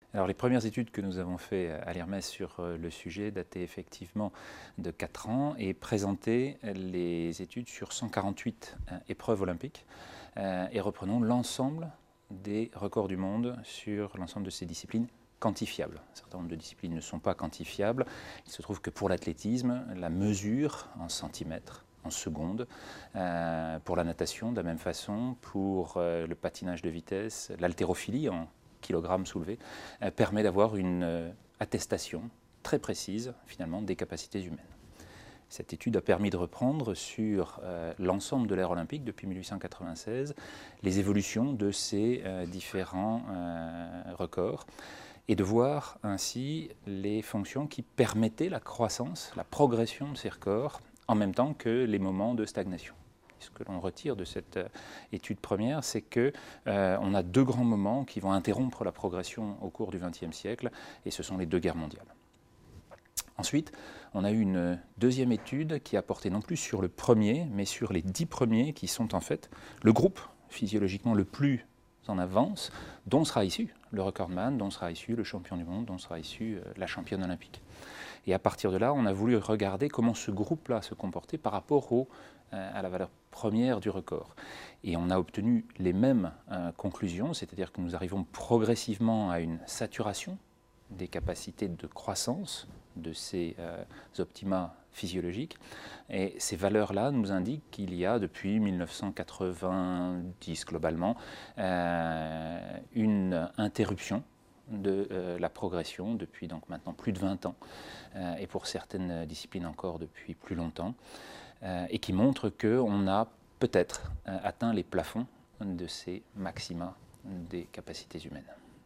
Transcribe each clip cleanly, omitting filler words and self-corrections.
Alors les premières études que nous avons faites à l'IRMES sur le sujet dataient effectivement de 4 ans et présentaient les études sur 148 épreuves olympiques et reprenons l'ensemble des records du monde sur l'ensemble de ces disciplines quantifiables. Un certain nombre de disciplines ne sont pas quantifiables. Il se trouve que pour l'athlétisme, la mesure en centimètres, en secondes, pour la natation de la même façon, pour le patinage de vitesse, l'haltérophilie en kilogrammes soulevés, permet d'avoir une attestation très précise finalement des capacités humaines. Cette étude a permis de reprendre sur l'ensemble de l'ère olympique depuis 1896 les évolutions de ces différents records et de voir ainsi les fonctions qui permettaient la croissance, la progression de ces records en même temps que les moments de stagnation. Ce que l'on retire de cette étude première, c'est qu'on a deux grands moments qui vont interrompre la progression au cours du XXe siècle, et ce sont les deux guerres mondiales. Ensuite, on a eu une deuxième étude qui a porté non plus sur le premier, mais sur les 10 premiers qui sont en fait le groupe physiologiquement le plus en avance, dont sera issu le recordman, dont sera issu le champion du monde, dont sera issu la championne olympique. Et à partir de là, on a voulu regarder comment ce groupe-là se comportait par rapport à la valeur première du record. Et on a obtenu les mêmes conclusions, c'est-à-dire que nous arrivons progressivement à une saturation des capacités de croissance de ces optima physiologiques. Et ces valeurs-là nous indiquent qu'il y a depuis 1990 globalement une interruption de la progression depuis donc maintenant plus de 20 ans et pour certaines disciplines encore depuis plus longtemps et qui montre qu'on a peut-être atteint les plafonds de ces maxima des capacités humaines.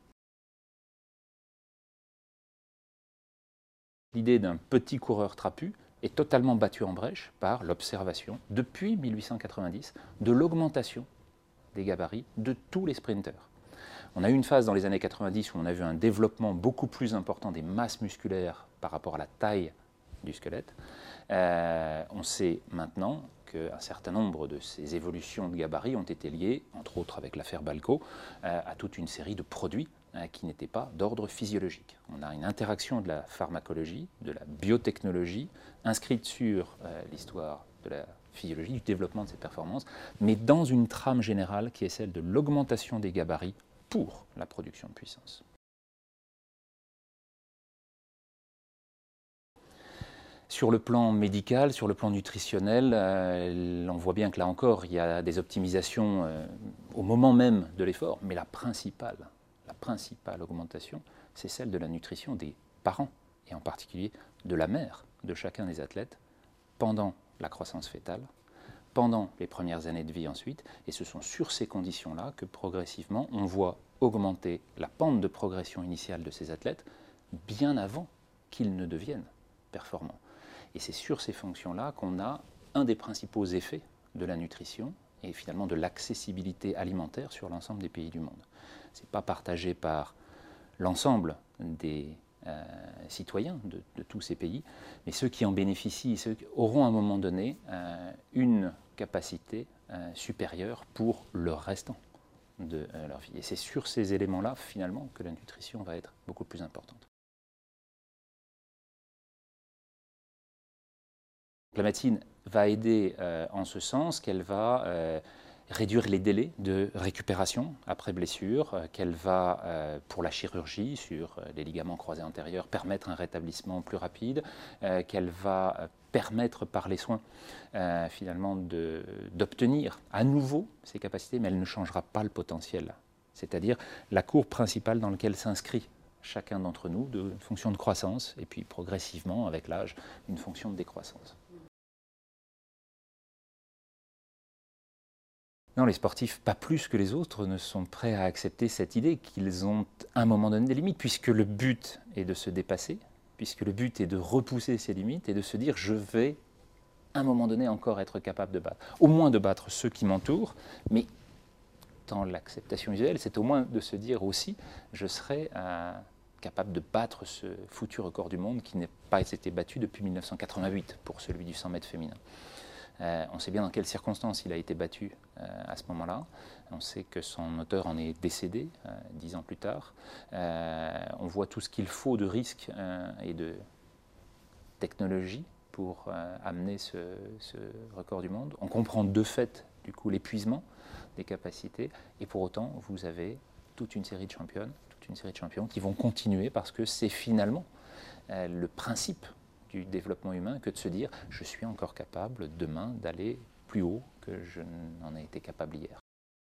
L'idée d'un petit coureur trapu est totalement battue en brèche par l'observation depuis 1890 de l'augmentation des gabarits de tous les sprinteurs. On a eu une phase dans les années 90 où on a vu un développement beaucoup plus important des masses musculaires par rapport à la taille du squelette. On sait maintenant qu'un certain nombre de ces évolutions de gabarit ont été liées, entre autres avec l'affaire Balco, à toute une série de produits qui n'étaient pas d'ordre physiologique. On a une interaction de la pharmacologie, de la biotechnologie, inscrite sur l'histoire de la physiologie, du développement de ces performances, mais dans une trame générale qui est celle de l'augmentation des gabarits pour la production de puissance. Sur le plan médical, sur le plan nutritionnel, on voit bien que là encore, il y a des optimisations au moment même de l'effort, mais la principale augmentation, c'est celle de la nutrition des parents, et en particulier de la mère de chacun des athlètes, pendant la croissance fœtale, pendant les premières années de vie ensuite, et ce sont sur ces conditions-là que progressivement on voit augmenter la pente de progression initiale de ces athlètes bien avant qu'ils ne deviennent performants. Et c'est sur ces fonctions-là qu'on a un des principaux effets de la nutrition et finalement de l'accessibilité alimentaire sur l'ensemble des pays du monde. Ce n'est pas partagé par l'ensemble des citoyens de tous ces pays, mais ceux qui en bénéficient, ceux qui auront à un moment donné une capacité supérieure pour le restant de leur vie. Et c'est sur ces éléments-là, finalement, que la nutrition va être beaucoup plus importante. La médecine va aider en ce sens qu'elle va réduire les délais de récupération après blessure, qu'elle va, pour la chirurgie sur les ligaments croisés antérieurs, permettre un rétablissement plus rapide, qu'elle va permettre par les soins finalement d'obtenir à nouveau ces capacités, mais elle ne changera pas le potentiel, c'est-à-dire la courbe principale dans laquelle s'inscrit chacun d'entre nous, de fonction de croissance, et puis progressivement, avec l'âge, une fonction de décroissance. Non, les sportifs, pas plus que les autres, ne sont prêts à accepter cette idée qu'ils ont à un moment donné des limites, puisque le but est de se dépasser, puisque le but est de repousser ses limites et de se dire je vais à un moment donné encore être capable de battre. Au moins de battre ceux qui m'entourent, mais dans l'acceptation usuelle, c'est au moins de se dire aussi je serai capable de battre ce foutu record du monde qui n'a pas été battu depuis 1988 pour celui du 100 mètres féminin. On sait bien dans quelles circonstances il a été battu à ce moment-là. On sait que son auteur en est décédé 10 ans plus tard. On voit tout ce qu'il faut de risques et de technologie pour amener ce record du monde. On comprend de fait, du coup, l'épuisement des capacités. Et pour autant, vous avez toute une série de championnes, toute une série de champions qui vont continuer parce que c'est finalement le principe du développement humain que de se dire « je suis encore capable demain d'aller plus haut que je n'en ai été capable hier ».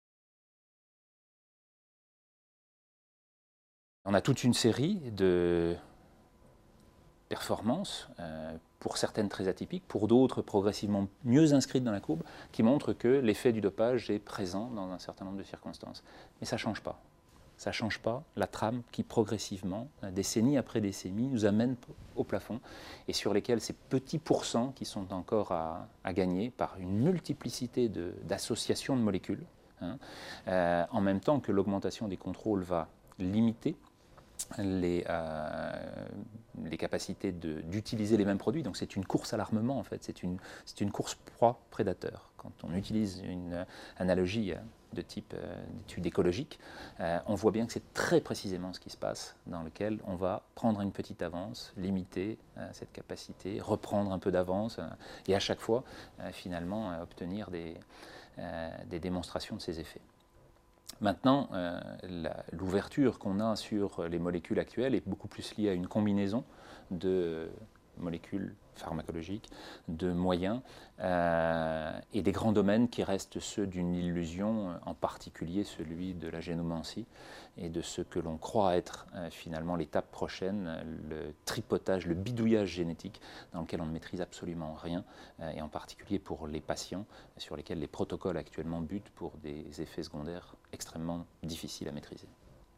On a toute une série de performances, pour certaines très atypiques, pour d'autres progressivement mieux inscrites dans la courbe, qui montrent que l'effet du dopage est présent dans un certain nombre de circonstances. Mais ça ne change pas. Ça ne change pas la trame qui progressivement, décennie après décennie, nous amène au plafond et sur lesquels ces petits pourcents qui sont encore à gagner par une multiplicité d'associations de molécules, en même temps que l'augmentation des contrôles va limiter les capacités d'utiliser les mêmes produits. Donc c'est une course à l'armement en fait, c'est une course proie-prédateur. Quand on utilise une analogie de type d'étude écologique, on voit bien que c'est très précisément ce qui se passe, dans lequel on va prendre une petite avance, limiter cette capacité, reprendre un peu d'avance, et à chaque fois, finalement, obtenir des démonstrations de ces effets. Maintenant, l'ouverture qu'on a sur les molécules actuelles est beaucoup plus liée à une combinaison de molécules pharmacologiques, de moyens et des grands domaines qui restent ceux d'une illusion, en particulier celui de la génomancie et de ce que l'on croit être finalement l'étape prochaine, le tripotage, le bidouillage génétique dans lequel on ne maîtrise absolument rien, et en particulier pour les patients sur lesquels les protocoles actuellement butent pour des effets secondaires extrêmement difficiles à maîtriser.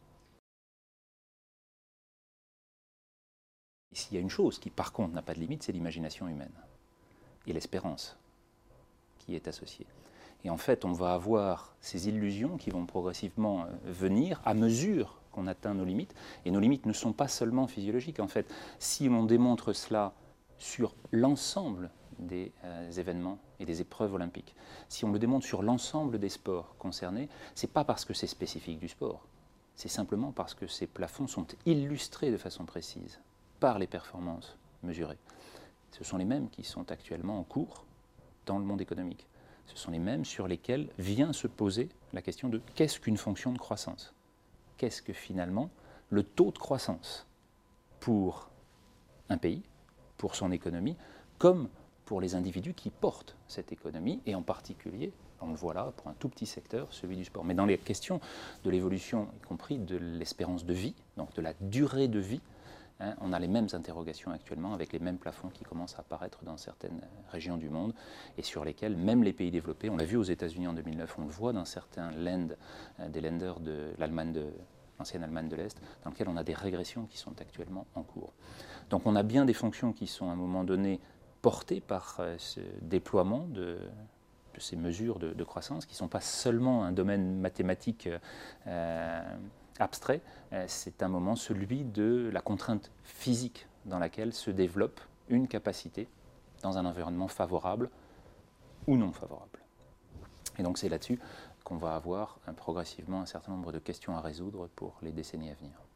Et s'il y a une chose qui, par contre, n'a pas de limite, c'est l'imagination humaine et l'espérance qui est associée. Et en fait, on va avoir ces illusions qui vont progressivement venir à mesure qu'on atteint nos limites. Et nos limites ne sont pas seulement physiologiques. En fait, si on démontre cela sur l'ensemble des événements et des épreuves olympiques, si on le démontre sur l'ensemble des sports concernés, ce n'est pas parce que c'est spécifique du sport. C'est simplement parce que ces plafonds sont illustrés de façon précise par les performances mesurées. Ce sont les mêmes qui sont actuellement en cours dans le monde économique. Ce sont les mêmes sur lesquels vient se poser la question de qu'est-ce qu'une fonction de croissance? Qu'est-ce que finalement le taux de croissance pour un pays, pour son économie, comme pour les individus qui portent cette économie, et en particulier, on le voit là, pour un tout petit secteur, celui du sport. Mais dans les questions de l'évolution, y compris de l'espérance de vie, donc de la durée de vie, on a les mêmes interrogations actuellement avec les mêmes plafonds qui commencent à apparaître dans certaines régions du monde et sur lesquels même les pays développés, on l'a vu aux États-Unis en 2009, on le voit dans certains des lenders de l'ancienne Allemagne de l'Est, dans lesquels on a des régressions qui sont actuellement en cours. Donc on a bien des fonctions qui sont à un moment donné portées par ce déploiement de ces mesures de croissance, qui ne sont pas seulement un domaine mathématique abstrait, c'est un moment, celui de la contrainte physique dans laquelle se développe une capacité dans un environnement favorable ou non favorable. Et donc c'est là-dessus qu'on va avoir progressivement un certain nombre de questions à résoudre pour les décennies à venir.